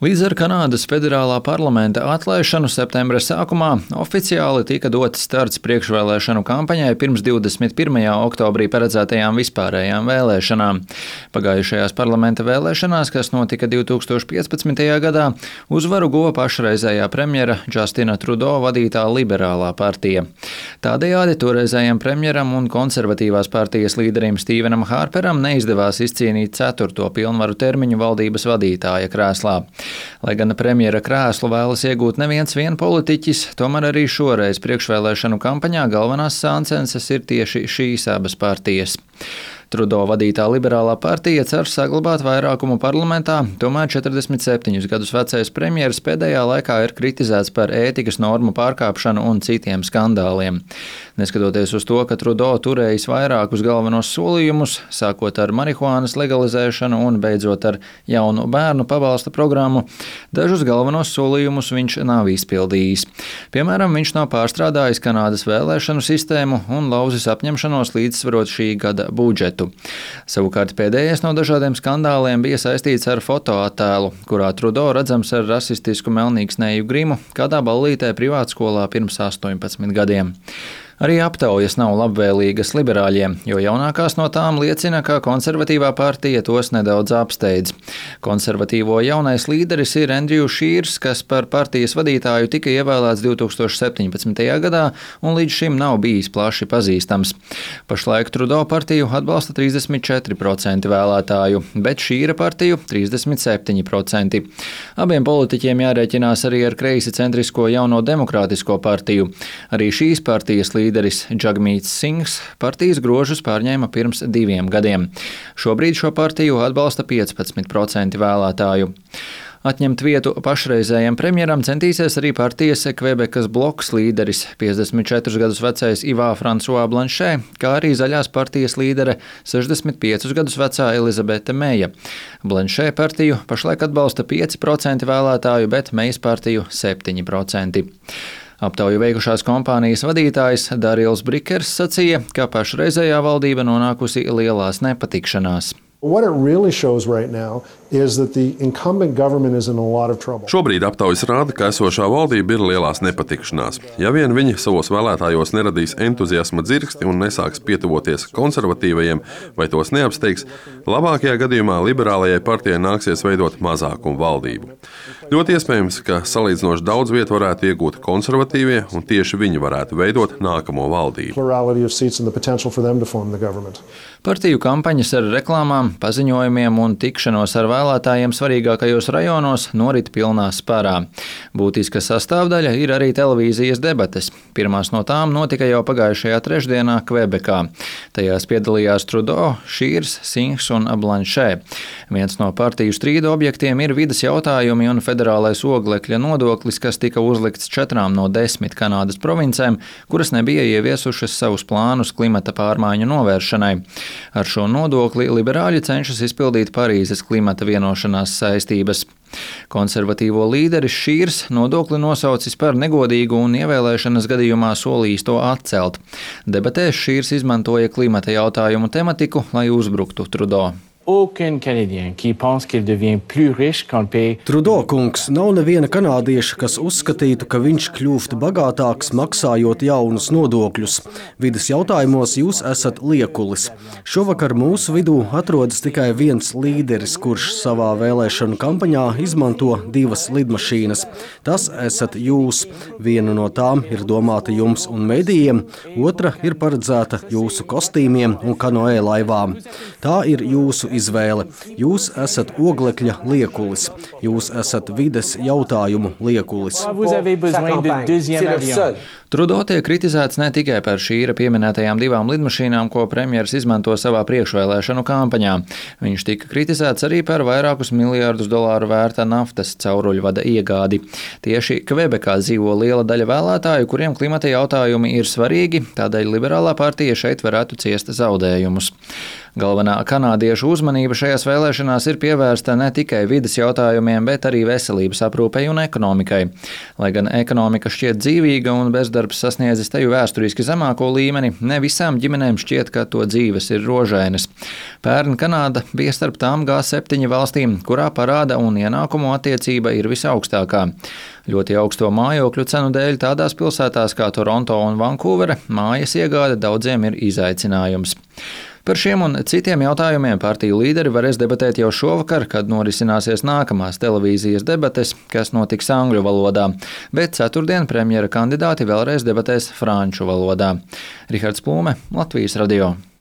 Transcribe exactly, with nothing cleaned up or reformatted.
Līdz ar Kanādas federālā parlamenta atlaišanu septembra sākumā oficiāli tika dots starts priekšvēlēšanu kampaņai pirms divdesmit pirmajā oktobrī paredzētajām vispārējām vēlēšanām. Pagājušajās parlamenta vēlēšanās, kas notika divtūkstoš piecpadsmitajā gadā, uzvaru guva pašreizējā premjera Justina Trudeau vadītā liberālā partija. Tādējādi toreizējam premjeram un konservatīvās partijas līderim Stephenam Harperam neizdevās izcīnīt ceturto pilnvaru termiņu valdības vadītāja krēslā. Lai gan premjera krēslu vēlas iegūt neviens vien politiķis, tomēr arī šoreiz priekšvēlēšanu kampaņā galvenās sāncenses ir tieši šīs abas partijas. Trudeau vadītā liberālā partija cer saglabāt vairākumu parlamentā, tomēr četrdesmit septiņus gadus vecais premjeras pēdējā laikā ir kritizēts par ētikas normu pārkāpšanu un citiem skandāliem. Neskatoties uz to, ka Trudeau turējis vairākus galvenos solījumus, sākot ar marihuānas legalizēšanu un beidzot ar jaunu bērnu pabalsta programmu, dažus galvenos solījumus viņš nav izpildījis. Piemēram, viņš nav pārstrādājis Kanādas vēlēšanu sistēmu un lauzis apņemšanos līdzsvarot šī gada budžetu. Savukārt pēdējais no dažādiem skandāliem bija saistīts ar fotoattēlu, kurā Trudeau redzams ar rasistisku melnīksnēju grimu kādā ballītē privātskolā pirms astoņpadsmit gadiem. Arī aptaujas nav labvēlīgas liberāļiem, jo jaunākās no tām liecina, ka konservatīvā partija tos nedaudz apsteidz. Konservatīvo jaunais līderis ir Andrew Scheers, kas par partijas vadītāju tika ievēlēts divtūkstoš septiņpadsmitajā gadā un līdz šim nav bijis plaši pazīstams. Pašlaik Trudeau partiju atbalsta trīsdesmit četri procenti vēlētāju, bet Scheera partiju trīsdesmit septiņi procenti. Abiem politiķiem jārēķinās arī ar kreisi centrisko Jauno demokrātisko partiju. Arī šīs partijas līderis Līderis Jagmeets Singhs partijas grožus pārņēma pirms diviem gadiem. Šobrīd šo partiju atbalsta piecpadsmit procenti vēlētāju. Atņemt vietu pašreizējiem premjeram centīsies arī partijas Kvebekas bloks līderis, piecdesmit četrus gadus vecais Yves François Blanchet, kā arī zaļās partijas līdere, sešdesmit piecus gadus vecā Elizabete Meja. Blanchet partiju pašlaik atbalsta pieci procenti vēlētāju, bet Mejas partiju septiņi procenti. Aptauju veikušās kompānijas vadītājs Darils Brikers sacīja, ka pašreizējā valdība nonākusi lielās nepatikšanās. Šobrīd aptaujas rāda, ka esošā valdība ir lielās nepatikšanās. Ja vien viņi savos vēlētājos neradīs entuziasma dzirksti un nesāks pietuvoties konservatīvajiem vai tos neapsteigs, labākajā gadījumā liberālajai partijai nāksies veidot mazākumu valdību. Ļoti iespējams, ka salīdzinoši daudz vietu varētu iegūt konservatīvie un tieši viņi varētu veidot nākamo valdību. Partiju kampaņas ar reklāmām, paziņojumiem un tikšanos ar vēlētājiem svarīgākajos rajonos norit pilnā spārā. Būtiska sastāvdaļa ir arī televīzijas debates. Pirmās no tām notika jau pagājušajā trešdienā Kvebekā. Tajās piedalījās Trudeau, Scheers, Singhs un Blanchet. Viens no partiju strīdu objektiem ir vides jautājumi un federālais oglekļa nodoklis, kas tika uzlikts četrām no desmit Kanādas provincēm, kuras nebija ieviesušas savus plānus klimata pārmaiņu novēršanai. Ar šo nodokli liberāļi cenšas izpildīt Parīzes klimata vienošanās saistības. Konservatīvo līderis Scheers nodokli nosaucis par negodīgu un ievēlēšanas gadījumā solījis to atcelt. Debatēs Scheers izmantoja klimata jautājumu tematiku, lai uzbruktu Trudeau. Trudeau kungs, nav neviena kanādieša, kas uzskatītu, ka viņš kļūst bagātāks, maksājot jaunus nodokļus. Vides jautājumos jūs esat liekulis. Šovakar mūsu vidū atrodas tikai viens līderis, kurš savā vēlēšanu kampaņā izmanto divas lidmašīnas. Tas esat jūs. Viena no tām ir domāta jums un medijiem, otra ir paredzēta jūsu kostīmiem un kanoē laivām. Tā ir jūsu izvēle. Jūs esat oglekļa liekulis. Jūs esat vides jautājumu liekulis. Trudeau tiek kritizēts ne tikai par Scheera pieminētajām divām lidmašīnām, ko premjers izmanto savā priekšvēlēšanu kampaņā. Viņš tika kritizēts arī par vairākus miljārdus dolāru vērta naftas cauruļvada iegādi. Tieši Kvebekā dzīvo liela daļa vēlētāju, kuriem klimata jautājumi ir svarīgi, tādēļ liberālā partija šeit varētu ciest zaudējumus. Galvenā kanādiešu uzmanība šajās vēlēšanās ir pievērsta ne tikai vides jautājumiem, bet arī veselības aprūpei un ekonomikai. Lai gan ekonomika šķiet dzīvīga un bezdarbs sasniedzis teju vēsturiski zemāko līmeni, ne visām ģimenēm šķiet, ka to dzīves ir rožainas. Pērn Kanāda bija starp tām G septiņi valstīm, kurā parāda un ienākumu attiecība ir visaugstākā. Ļoti augsto mājokļu cenu dēļ tādās pilsētās kā Toronto un Vankūvera mājas iegāde daudziem ir izaicinājums. Par šiem un citiem jautājumiem partiju līderi varēs debatēt jau šovakar, kad norisināsies nākamās televīzijas debates, kas notiks angļu valodā, bet ceturtdien premjera kandidāti vēlreiz debatēs franču valodā. Rihards Plūme, Latvijas radio.